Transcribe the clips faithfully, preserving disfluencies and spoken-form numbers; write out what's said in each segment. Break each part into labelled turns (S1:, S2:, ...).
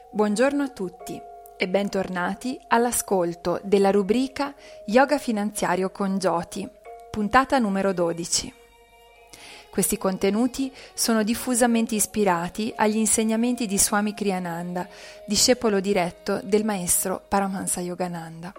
S1: Buongiorno a tutti e bentornati all'ascolto della rubrica Yoga Finanziario con Jyoti, puntata numero dodici. Questi contenuti sono diffusamente ispirati agli insegnamenti di Swami Kriyananda, discepolo diretto del maestro Paramahansa Yogananda.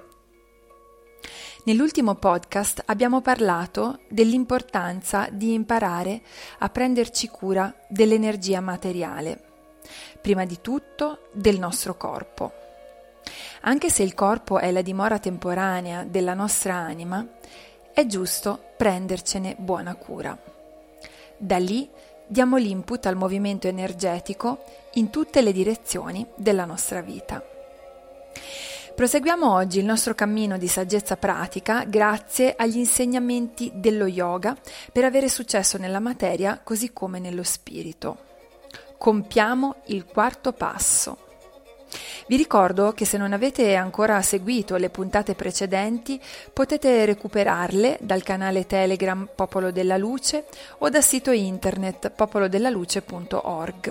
S1: Nell'ultimo podcast abbiamo parlato dell'importanza di imparare a prenderci cura dell'energia materiale, prima di tutto del nostro corpo. Anche se il corpo è la dimora temporanea della nostra anima, è giusto prendercene buona cura. Da lì diamo l'input al movimento energetico in tutte le direzioni della nostra vita. Proseguiamo oggi il nostro cammino di saggezza pratica grazie agli insegnamenti dello yoga per avere successo nella materia così come nello spirito. Compiamo il quarto passo. Vi ricordo che se non avete ancora seguito le puntate precedenti potete recuperarle dal canale Telegram Popolo della Luce o dal sito internet popolodellaluce punto org.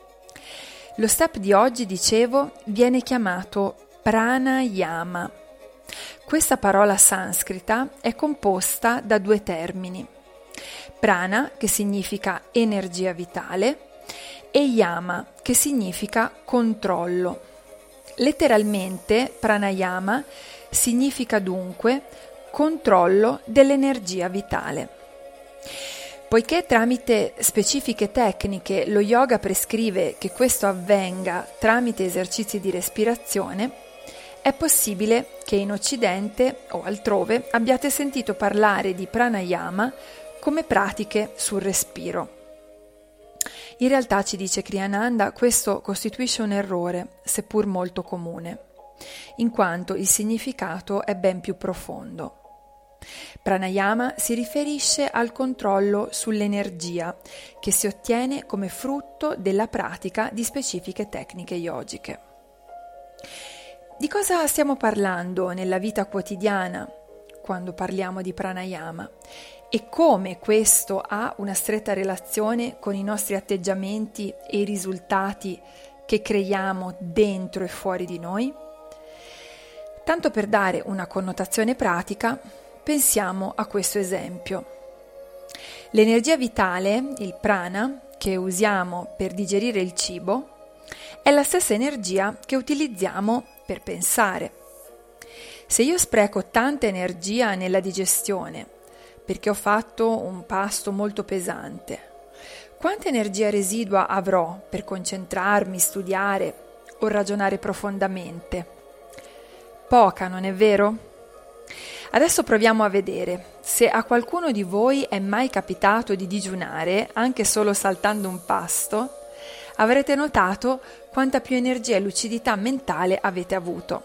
S1: Lo step di oggi, dicevo, viene chiamato pranayama. Questa parola sanscrita è composta da due termini. Prana, che significa energia vitale, e yama, che significa controllo. Letteralmente, pranayama significa dunque controllo dell'energia vitale. Poiché tramite specifiche tecniche lo yoga prescrive che questo avvenga tramite esercizi di respirazione, è possibile che in Occidente o altrove abbiate sentito parlare di pranayama come pratiche sul respiro. In realtà, ci dice Kriyananda, questo costituisce un errore, seppur molto comune, in quanto il significato è ben più profondo. Pranayama si riferisce al controllo sull'energia che si ottiene come frutto della pratica di specifiche tecniche yogiche. Di cosa stiamo parlando nella vita quotidiana quando parliamo di pranayama? E come questo ha una stretta relazione con i nostri atteggiamenti e i risultati che creiamo dentro e fuori di noi? Tanto per dare una connotazione pratica, pensiamo a questo esempio. L'energia vitale, il prana, che usiamo per digerire il cibo, è la stessa energia che utilizziamo per pensare. Se io spreco tanta energia nella digestione, perché ho fatto un pasto molto pesante, quanta energia residua avrò per concentrarmi, studiare o ragionare profondamente? Poca, non è vero? Adesso proviamo a vedere se a qualcuno di voi è mai capitato di digiunare, anche solo saltando un pasto. Avrete notato quanta più energia e lucidità mentale avete avuto.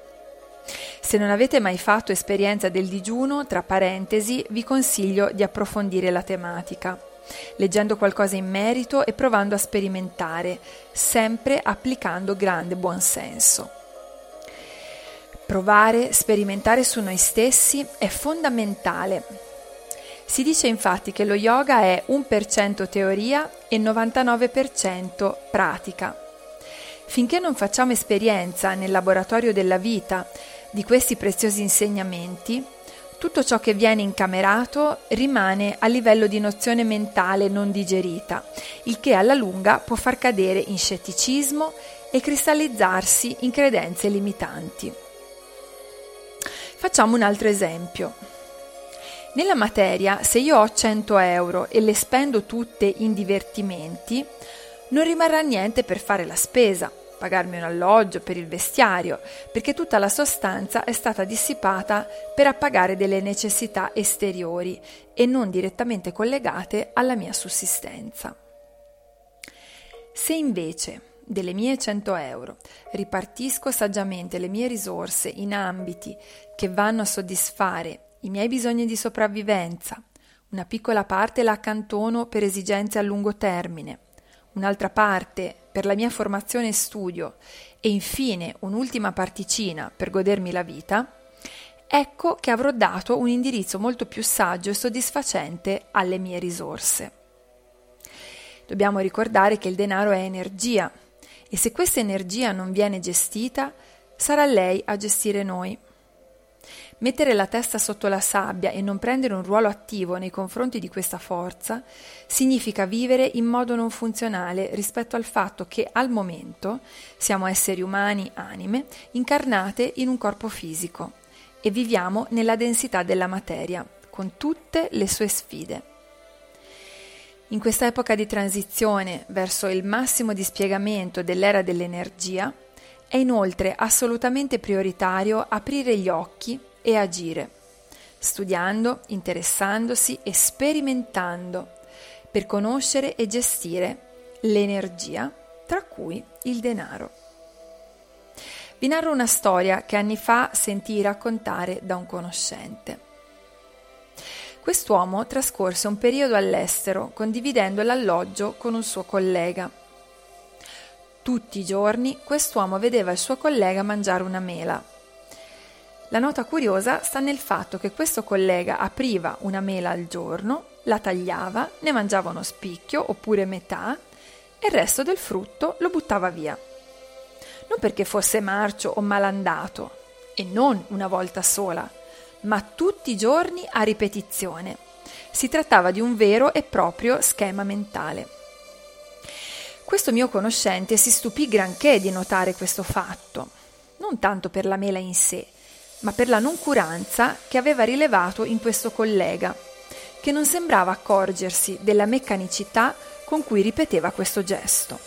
S1: Se non avete mai fatto esperienza del digiuno, tra parentesi, vi consiglio di approfondire la tematica, leggendo qualcosa in merito e provando a sperimentare, sempre applicando grande buonsenso. Provare, sperimentare su noi stessi è fondamentale. Si dice infatti che lo yoga è un per cento teoria e novantanove per cento pratica. Finché non facciamo esperienza nel laboratorio della vita di questi preziosi insegnamenti, tutto ciò che viene incamerato rimane a livello di nozione mentale non digerita, il che alla lunga può far cadere in scetticismo e cristallizzarsi in credenze limitanti. Facciamo un altro esempio. Nella materia, se io ho cento euro e le spendo tutte in divertimenti, non rimarrà niente per fare la spesa, pagarmi un alloggio, per il vestiario, perché tutta la sostanza è stata dissipata per appagare delle necessità esteriori e non direttamente collegate alla mia sussistenza. Se invece delle mie cento euro ripartisco saggiamente le mie risorse in ambiti che vanno a soddisfare i miei bisogni di sopravvivenza, una piccola parte la accantono per esigenze a lungo termine, un'altra parte per la mia formazione e studio e infine un'ultima particina per godermi la vita, ecco che avrò dato un indirizzo molto più saggio e soddisfacente alle mie risorse. Dobbiamo ricordare che il denaro è energia E se questa energia non viene gestita, sarà lei a gestire noi. Mettere la testa sotto la sabbia e non prendere un ruolo attivo nei confronti di questa forza significa vivere in modo non funzionale rispetto al fatto che al momento siamo esseri umani, anime, incarnate in un corpo fisico e viviamo nella densità della materia, con tutte le sue sfide. In questa epoca di transizione verso il massimo dispiegamento dell'era dell'energia, è inoltre assolutamente prioritario aprire gli occhi e agire, studiando, interessandosi e sperimentando per conoscere e gestire l'energia, tra cui il denaro. Vi narro una storia che anni fa sentii raccontare da un conoscente. Quest'uomo trascorse un periodo all'estero condividendo l'alloggio con un suo collega. Tutti i giorni quest'uomo vedeva il suo collega mangiare una mela. La nota curiosa sta nel fatto che questo collega apriva una mela al giorno, la tagliava, ne mangiava uno spicchio oppure metà e il resto del frutto lo buttava via. Non perché fosse marcio o malandato, e non una volta sola, ma tutti i giorni a ripetizione. Si trattava di un vero e proprio schema mentale. Questo mio conoscente si stupì granché di notare questo fatto, non tanto per la mela in sé, ma per la noncuranza che aveva rilevato in questo collega, che non sembrava accorgersi della meccanicità con cui ripeteva questo gesto.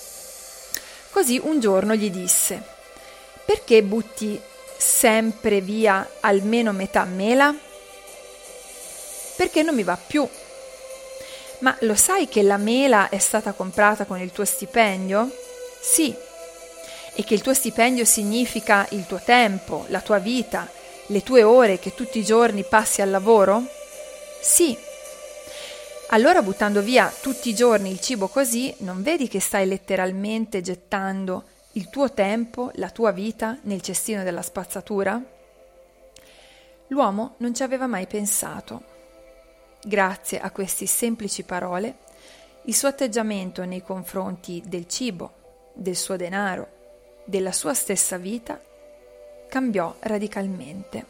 S1: Così un giorno gli disse: «Perché butti sempre via almeno metà mela?» «Perché non mi va più». «Ma lo sai che la mela è stata comprata con il tuo stipendio?» «Sì». «E che il tuo stipendio significa il tuo tempo, la tua vita, le tue ore che tutti i giorni passi al lavoro?» «Sì». «Allora, buttando via tutti i giorni il cibo così, non vedi che stai letteralmente gettando il tuo tempo, la tua vita nel cestino della spazzatura?» L'uomo non ci aveva mai pensato. Grazie a queste semplici parole, il suo atteggiamento nei confronti del cibo, del suo denaro, della sua stessa vita cambiò radicalmente.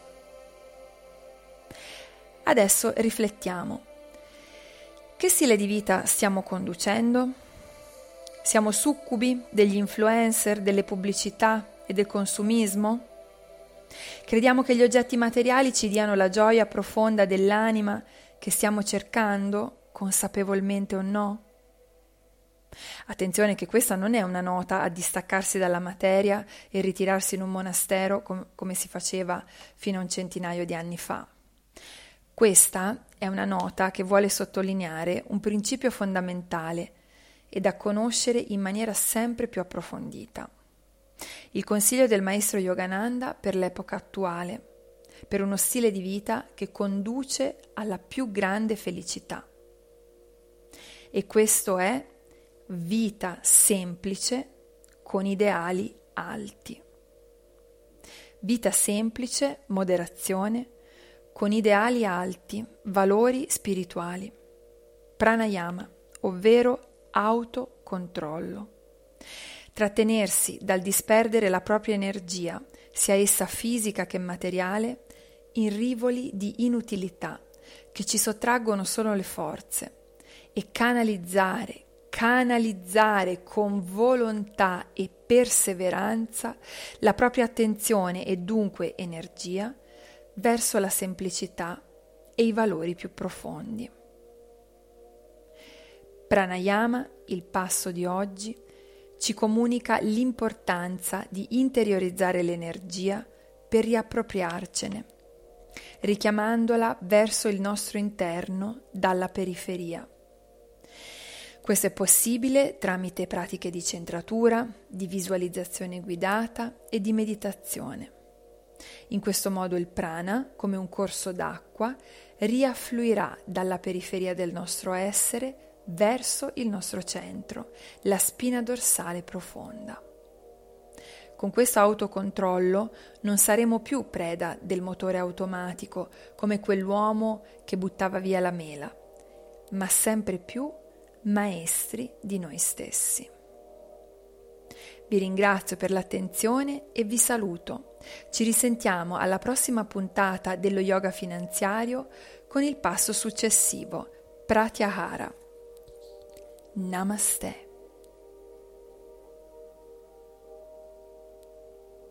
S1: Adesso riflettiamo. Che stile di vita stiamo conducendo? Siamo succubi degli influencer, delle pubblicità e del consumismo? Crediamo che gli oggetti materiali ci diano la gioia profonda dell'anima che stiamo cercando, consapevolmente o no? Attenzione che questa non è una nota a distaccarsi dalla materia e ritirarsi in un monastero com- come si faceva fino a un centinaio di anni fa. Questa è una nota che vuole sottolineare un principio fondamentale e da conoscere in maniera sempre più approfondita. Il consiglio del maestro Yogananda per l'epoca attuale, per uno stile di vita che conduce alla più grande felicità. E questo è vita semplice con ideali alti. Vita semplice, moderazione, con ideali alti, valori spirituali. Pranayama, ovvero autocontrollo. Trattenersi dal disperdere la propria energia, sia essa fisica che materiale, in rivoli di inutilità che ci sottraggono solo le forze e canalizzare, canalizzare con volontà e perseveranza la propria attenzione e dunque energia verso la semplicità e i valori più profondi. Pranayama, il passo di oggi, ci comunica l'importanza di interiorizzare l'energia per riappropriarcene, richiamandola verso il nostro interno dalla periferia. Questo è possibile tramite pratiche di centratura, di visualizzazione guidata e di meditazione. In questo modo il prana, come un corso d'acqua, riaffluirà dalla periferia del nostro essere verso il nostro centro, la spina dorsale profonda. Con questo autocontrollo non saremo più preda del motore automatico come quell'uomo che buttava via la mela, ma sempre più maestri di noi stessi. Vi ringrazio per l'attenzione e vi saluto. Ci risentiamo alla prossima puntata dello yoga finanziario con il passo successivo, Pratyahara. Namaste.